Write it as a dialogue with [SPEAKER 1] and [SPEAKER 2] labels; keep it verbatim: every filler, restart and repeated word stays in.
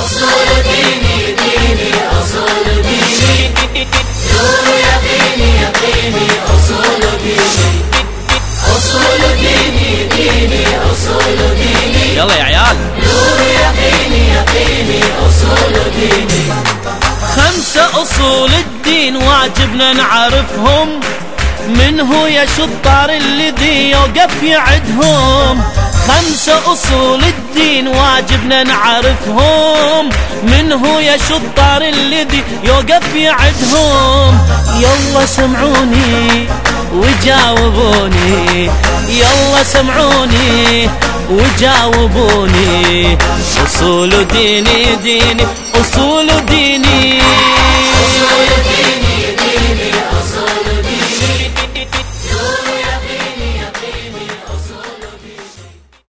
[SPEAKER 1] أصول ديني ديني أصول ديني نور يقيني يقيني أصول ديني أصول ديني ديني أصول ديني
[SPEAKER 2] يلا يا عيال
[SPEAKER 1] نور يقيني يقيني أصول ديني.
[SPEAKER 2] خمسة أصول الدين واجبنا نعرفهم، من هو يا شطار الذي يوقف يعدهم. خمسة أصول الدين واجبنا نعرفهم، من هو يا شطار الذي يوقف يعدهم. يلا سمعوني وجاوبوني، يلا سمعوني وجاوبوني. أصول ديني ديني أصول ديني